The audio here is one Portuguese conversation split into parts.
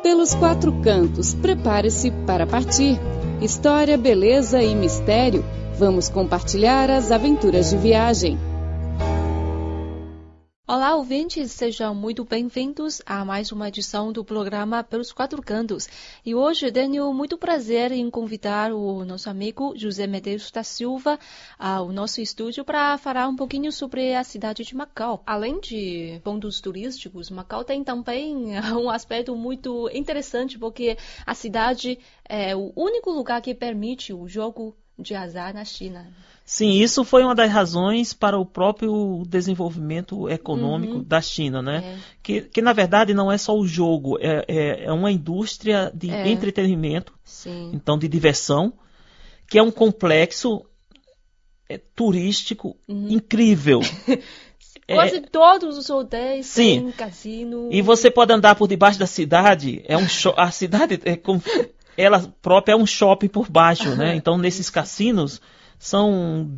Pelos quatro cantos, prepare-se para partir. História, beleza e mistério. Vamos compartilhar as aventuras de viagem. Olá, ouvintes, sejam muito bem-vindos a mais uma edição do programa Pelos Quatro Cantos. E hoje tenho muito prazer em convidar o nosso amigo José Medeiros da Silva ao nosso estúdio para falar um pouquinho sobre a cidade de Macau. Além de pontos turísticos, Macau tem também um aspecto muito interessante, porque a cidade é o único lugar que permite o jogo de azar na China. Sim, isso foi uma das razões para o próprio desenvolvimento econômico da China, né? Que na verdade não é só o jogo, é uma indústria de entretenimento, então de diversão, que é um complexo turístico incrível. Quase todos os hotéis têm cassino. E você pode andar por debaixo da cidade, a cidade ela própria é um shopping por baixo, né? Então nesses cassinos são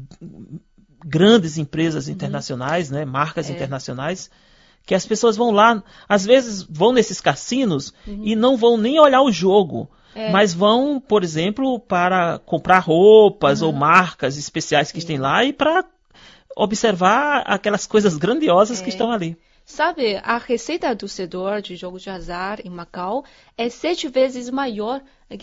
grandes empresas internacionais, né, marcas internacionais, que as pessoas vão lá, às vezes vão nesses cassinos e não vão nem olhar o jogo, mas vão, por exemplo, para comprar roupas ou marcas especiais que tem lá e para observar aquelas coisas grandiosas que estão ali. Sabe, a receita do setor de jogos de azar em Macau é 7 vezes maior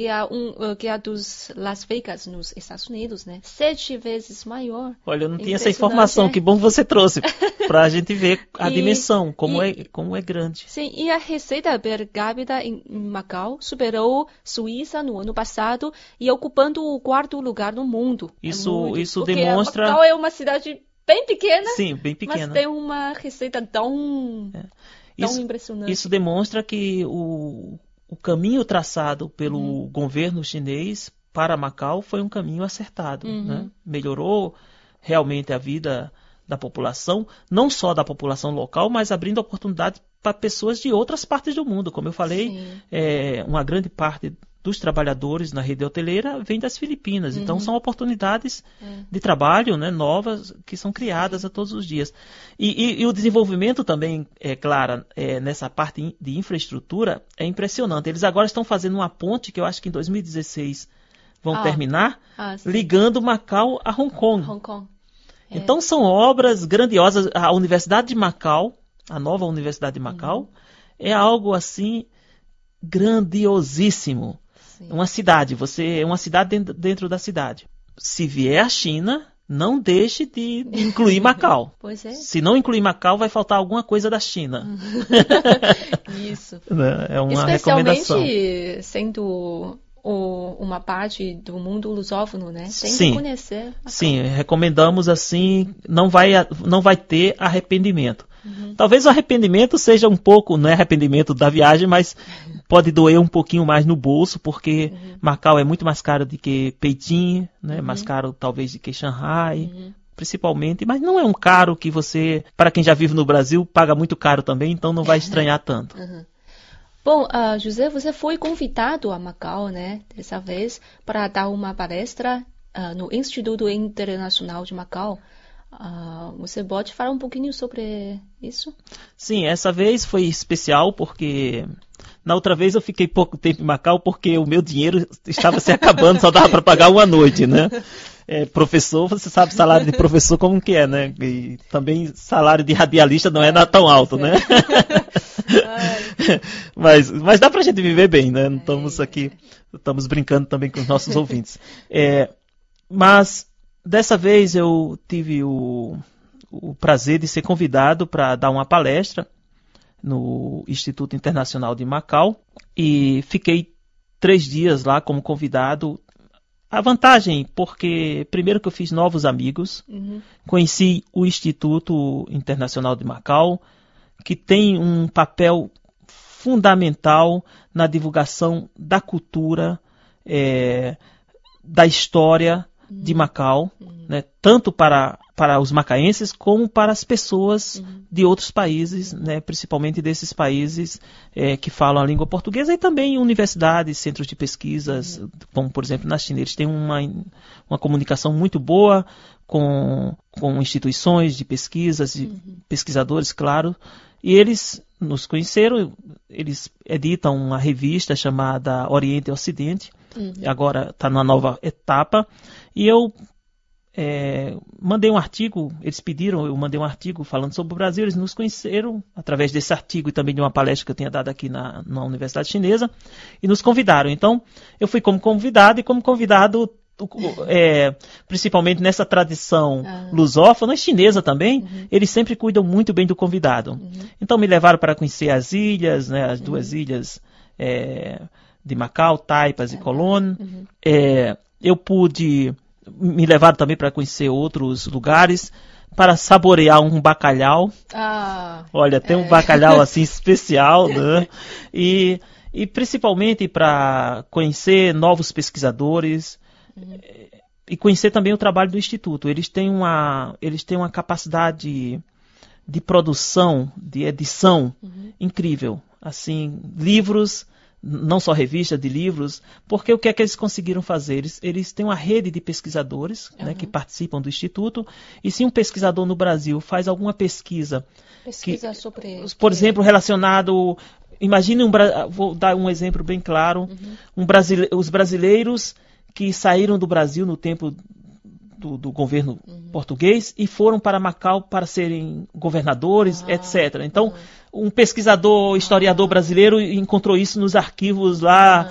que a dos Las Vegas nos Estados Unidos, né? 7 vezes maior. Olha, eu não tinha essa informação, que bom que você trouxe, para a gente ver a dimensão, como é grande. Sim, e a receita per capita em Macau superou Suíça no ano passado e ocupando o 4º lugar no mundo. Isso porque demonstra... Macau é uma cidade bem pequena, sim, bem pequena, mas tem uma receita tão impressionante. Isso demonstra que o caminho traçado pelo governo chinês para Macau foi um caminho acertado, né? Melhorou realmente a vida da população, não só da população local, mas abrindo oportunidade para pessoas de outras partes do mundo. Como eu falei, uma grande parte dos trabalhadores na rede hoteleira vem das Filipinas. Então, são oportunidades de trabalho, né, novas que são criadas a todos os dias. E o desenvolvimento também, claro, nessa parte de infraestrutura é impressionante. Eles agora estão fazendo uma ponte que eu acho que em 2016 vão terminar, ligando Macau a Hong Kong. Então, são obras grandiosas. A Universidade de Macau, a nova Universidade de Macau, é algo assim grandiosíssimo. Uma cidade, uma cidade dentro da cidade. Se vier a China, não deixe de incluir Macau. Pois é. Se não incluir Macau, vai faltar alguma coisa da China. Isso. É uma recomendação. Especialmente sendo uma parte do mundo lusófono, né? Tem que conhecer Macau. Sim, recomendamos assim, não vai ter arrependimento. Talvez o arrependimento seja um pouco, não é arrependimento da viagem, mas pode doer um pouquinho mais no bolso, porque Macau é muito mais caro do que Pequim, né? Mais caro talvez do que Xangai, principalmente, mas não é um caro que você, para quem já vive no Brasil, paga muito caro também, então não vai estranhar tanto. Bom, José, você foi convidado a Macau, né, dessa vez, para dar uma palestra no Instituto Internacional de Macau. Você pode falar um pouquinho sobre isso? Sim, essa vez foi especial porque na outra vez eu fiquei pouco tempo em Macau porque o meu dinheiro estava se acabando, só dava para pagar uma noite, né? Professor, você sabe salário de professor como que é, né? E também salário de radialista não é tão alto, né? mas dá pra gente viver bem, né? Não estamos aqui, estamos brincando também com os nossos ouvintes. Mas dessa vez eu tive o prazer de ser convidado para dar uma palestra no Instituto Internacional de Macau e fiquei 3 dias lá como convidado. A vantagem, porque primeiro que eu fiz novos amigos, conheci o Instituto Internacional de Macau, que tem um papel fundamental na divulgação da cultura, da história de Macau, né, tanto para os macaenses como para as pessoas de outros países, né, principalmente desses países que falam a língua portuguesa, e também universidades, centros de pesquisas, como por exemplo na China. Eles têm uma comunicação muito boa com instituições de pesquisas, e pesquisadores, claro, e eles nos conheceram, eles editam uma revista chamada Oriente e Ocidente, agora está numa nova etapa, e eu mandei um artigo, eles pediram, eu mandei um artigo falando sobre o Brasil, eles nos conheceram através desse artigo e também de uma palestra que eu tinha dado aqui na Universidade Chinesa, e nos convidaram. Então, eu fui como convidado, e como convidado, principalmente nessa tradição lusófona e chinesa também, eles sempre cuidam muito bem do convidado. Então, me levaram para conhecer as ilhas, né, as duas ilhas de Macau, Taipas e Colón. Me levaram também para conhecer outros lugares, para saborear um bacalhau. Olha, tem um bacalhau assim especial, né? E principalmente para conhecer novos pesquisadores e conhecer também o trabalho do Instituto. Eles têm uma capacidade de produção, de edição incrível. Assim, livros, não só revista de livros, porque o que é que eles conseguiram fazer? Eles têm uma rede de pesquisadores, né, que participam do Instituto, e se um pesquisador no Brasil faz alguma pesquisa sobre, por exemplo, relacionado... Imagine, vou dar um exemplo bem claro, os brasileiros que saíram do Brasil no tempo do governo português e foram para Macau para serem governadores, etc. Então, um pesquisador, historiador brasileiro encontrou isso nos arquivos lá,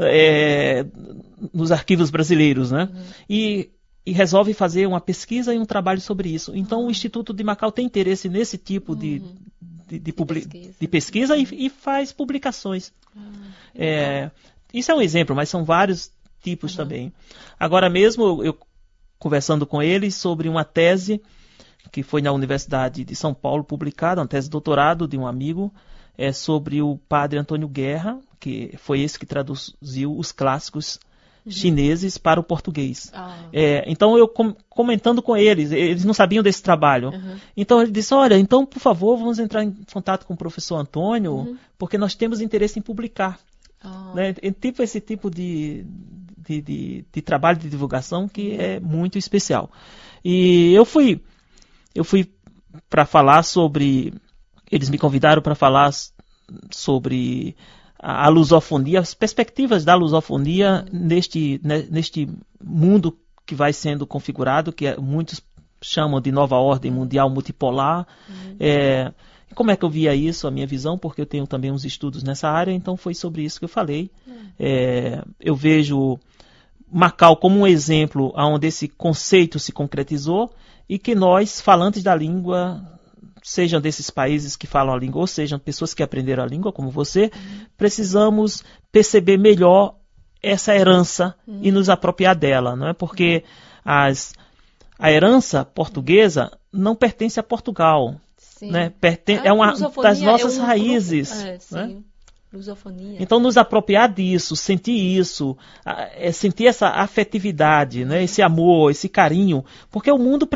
nos arquivos brasileiros, né? E resolve fazer uma pesquisa e um trabalho sobre isso. Então, o Instituto de Macau tem interesse nesse tipo de pesquisa e faz publicações. Isso é um exemplo, mas são vários tipos também. Agora mesmo, eu conversando com eles sobre uma tese que foi na Universidade de São Paulo publicada, uma tese de doutorado de um amigo, sobre o padre Antônio Guerra, que foi esse que traduziu os clássicos chineses para o português. Então, eu comentando com eles não sabiam desse trabalho. Então, ele disse, olha, então, por favor, vamos entrar em contato com o professor Antônio, porque nós temos interesse em publicar. Né? Esse tipo de trabalho de divulgação que é muito especial. E eu fui para falar sobre... Eles me convidaram para falar sobre a lusofonia, as perspectivas da lusofonia neste mundo que vai sendo configurado, que muitos chamam de nova ordem mundial multipolar. Como é que eu via isso, a minha visão, porque eu tenho também uns estudos nessa área, então foi sobre isso que eu falei. Eu vejo Macau como um exemplo onde esse conceito se concretizou e que nós, falantes da língua, sejam desses países que falam a língua ou sejam pessoas que aprenderam a língua, como você, precisamos perceber melhor essa herança e nos apropriar dela, não é? Porque a herança portuguesa não pertence a Portugal. Né? É uma das nossas raízes. Né? Lusofonia. Então, nos apropriar disso, sentir isso, sentir essa afetividade, né? Esse amor, esse carinho, porque o mundo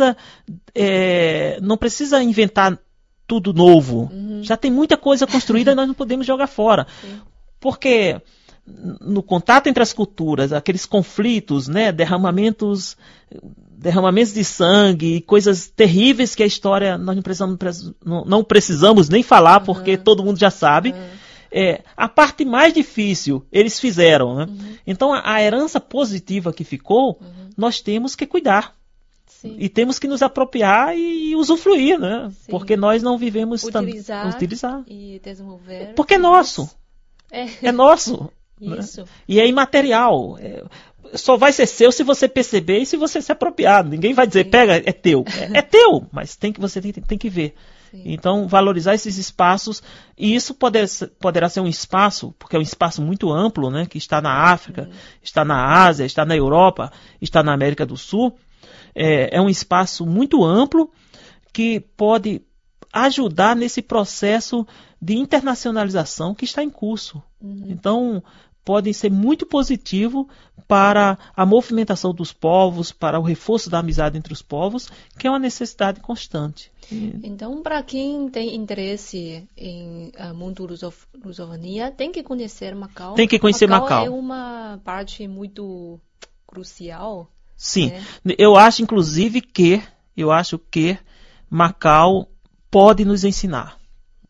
não precisa inventar tudo novo. Já tem muita coisa construída e nós não podemos jogar fora. Porque no contato entre as culturas, aqueles conflitos, né? derramamentos de sangue, coisas terríveis que a história nós não precisamos nem falar, porque todo mundo já sabe. A parte mais difícil eles fizeram. Né? Então, a herança positiva que ficou, nós temos que cuidar. Sim. E temos que nos apropriar e usufruir, né? Porque nós não vivemos... Utilizar e desenvolver. Porque é nosso. É nosso. Isso. Né? E é imaterial. Só vai ser seu se você perceber e se você se apropriar. Ninguém vai dizer, pega, é teu. É teu, mas você tem que ver. Sim. Então, valorizar esses espaços, e isso poderá ser um espaço, porque é um espaço muito amplo, né, que está na África, está na Ásia, está na Europa, está na América do Sul. É um espaço muito amplo que pode ajudar nesse processo de internacionalização que está em curso. Então, podem ser muito positivo para a movimentação dos povos, para o reforço da amizade entre os povos, que é uma necessidade constante. Então, para quem tem interesse em mundo lusofonia, tem que conhecer Macau. Tem que conhecer Macau. É uma parte muito crucial. Sim, né? Eu acho inclusive que Macau pode nos ensinar.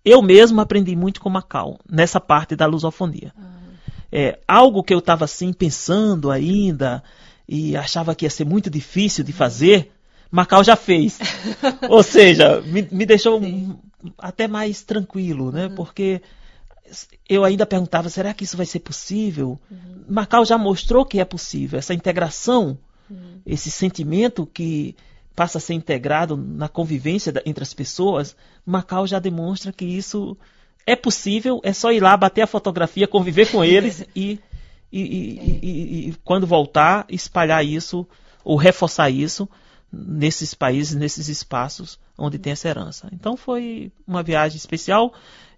eu mesmo aprendi muito com Macau, nessa parte da lusofonia. Algo que eu estava assim pensando ainda e achava que ia ser muito difícil de fazer, Macau já fez. Ou seja, me deixou até mais tranquilo, né? Porque eu ainda perguntava, será que isso vai ser possível? Macau já mostrou que é possível. Essa integração, esse sentimento que passa a ser integrado na convivência entre as pessoas, Macau já demonstra que isso é possível, é só ir lá, bater a fotografia, conviver com eles e quando voltar, espalhar isso ou reforçar isso nesses países, nesses espaços onde tem essa herança. Então foi uma viagem especial.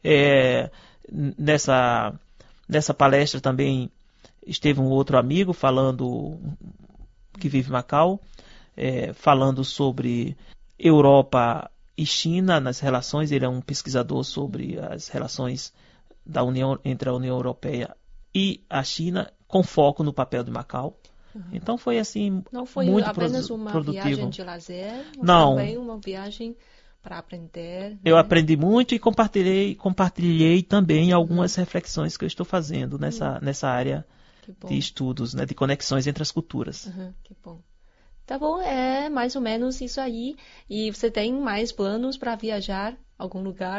Nessa palestra também esteve um outro amigo falando, que vive em Macau, falando sobre Europa e China nas relações. Ele é um pesquisador sobre as relações entre a União Europeia e a China, com foco no papel de Macau. Então foi assim, não foi muito apenas uma produtivo. Viagem de lazer, mas não, também uma viagem para aprender. Né? Eu aprendi muito e compartilhei também algumas reflexões que eu estou fazendo nessa área de estudos, né, de conexões entre as culturas. Que bom. Tá bom, é mais ou menos isso aí. E você tem mais planos para viajar a algum lugar?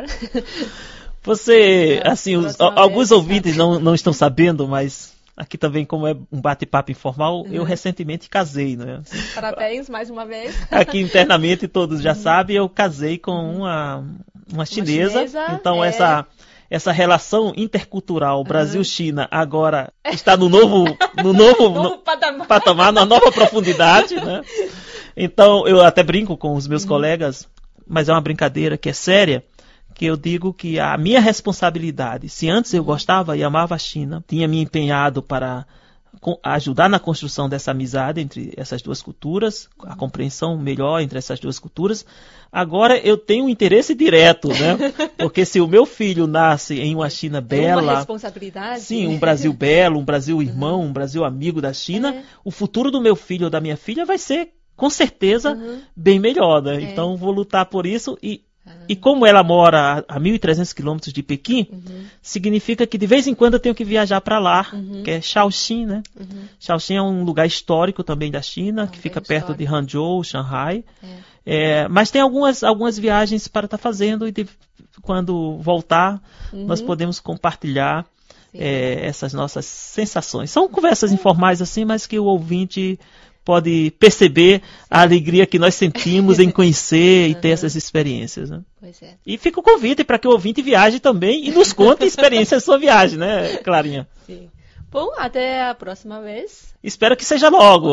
Você, assim, alguns ouvintes não estão sabendo, mas aqui também, como é um bate-papo informal, eu recentemente casei, né? Parabéns, mais uma vez. Aqui internamente todos já sabem, eu casei com uma chinesa. Então essa relação intercultural Brasil-China agora está no novo patamar, na nova profundidade, né? Então eu até brinco com os meus colegas, mas é uma brincadeira que é séria, que eu digo que a minha responsabilidade, se antes eu gostava e amava a China, tinha me empenhado para ajudar na construção dessa amizade entre essas duas culturas, a compreensão melhor entre essas duas culturas, agora eu tenho um interesse direto, né? Porque se o meu filho nasce em uma China bela... Tem uma responsabilidade. Sim, um Brasil belo, um Brasil irmão, um Brasil amigo da China, o futuro do meu filho ou da minha filha vai ser, com certeza, bem melhor, né? Então vou lutar por isso e como ela mora a 1.300 quilômetros de Pequim, significa que de vez em quando eu tenho que viajar para lá, que é Shaoxing, né? Shaoxing é um lugar histórico também da China, que fica perto de Hangzhou, Shanghai. Mas tem algumas viagens para estar fazendo e quando voltar nós podemos compartilhar essas nossas sensações. São conversas informais assim, mas que o ouvinte pode perceber a alegria que nós sentimos em conhecer e ter essas experiências. Né? Pois é. E fica o convite para que o ouvinte viaje também e nos conte a experiência da sua viagem, né, Clarinha? Sim. Bom, até a próxima vez. Espero que seja logo.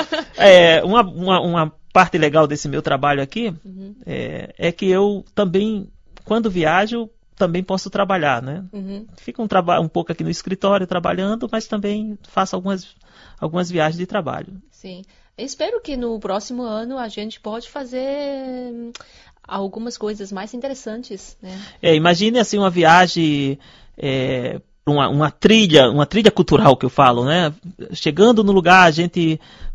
Uma parte legal desse meu trabalho aqui é que eu também, quando viajo, também posso trabalhar, né? Fico um pouco aqui no escritório trabalhando, mas também faço algumas viagens de trabalho. Sim. Espero que no próximo ano a gente pode fazer algumas coisas mais interessantes, né? Imagine assim uma viagem, uma trilha cultural que eu falo, né? Chegando no lugar, a gente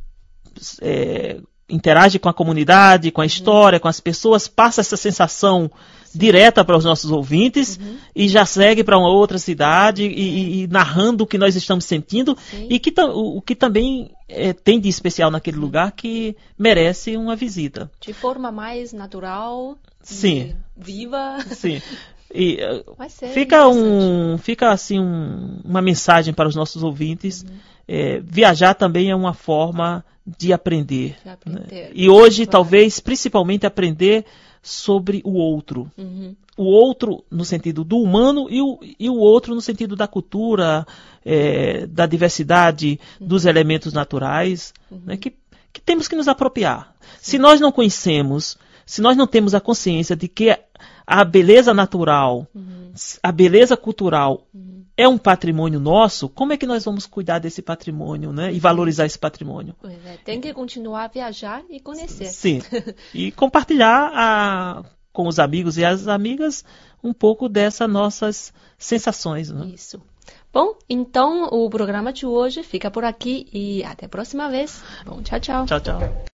interage com a comunidade, com a história, com as pessoas, passa essa sensação direta para os nossos ouvintes e já segue para uma outra cidade e narrando o que nós estamos sentindo e o que também tem de especial naquele lugar que merece uma visita. De forma mais natural, viva. Sim. E fica assim uma mensagem para os nossos ouvintes. Viajar também é uma forma de aprender. Né? E hoje, talvez, principalmente aprender sobre o outro. O outro no sentido do humano e o outro no sentido da cultura, da diversidade, dos elementos naturais, né, que temos que nos apropriar. Se nós não conhecemos, se nós não temos a consciência de que a beleza natural, a beleza cultural é um patrimônio nosso, como é que nós vamos cuidar desse patrimônio, né, e valorizar esse patrimônio? Tem que continuar a viajar e conhecer. Sim, e compartilhar com os amigos e as amigas um pouco dessas nossas sensações. Né? Isso. Bom, então o programa de hoje fica por aqui e até a próxima vez. Bom, tchau, tchau. Tchau, tchau.